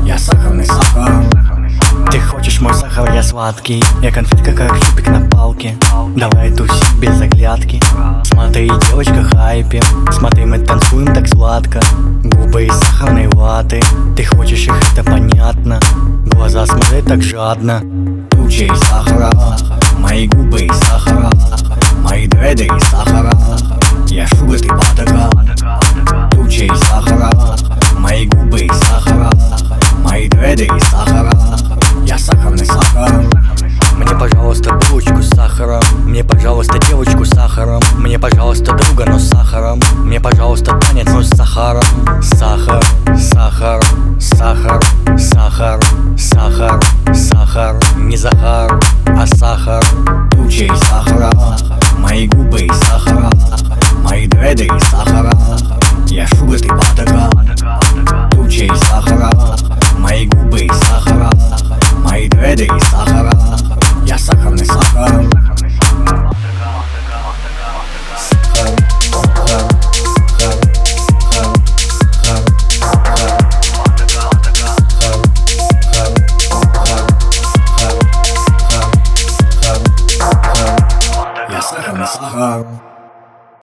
Я сахарный сахар. Ты хочешь мой сахар, я сладкий. Я конфетка, как чупик на палке. Давай тусить без оглядки. Смотри, девочка, хайпе. Смотри, мы танцуем так сладко. Губы из сахарной ваты. Ты хочешь их, это понятно. Глаза смотрят так жадно. Тучи из сахара, мои губы из сахара, мои дреды из сахара. Я шуга, ты патока. Тучи из сахара, мои губы из сахара,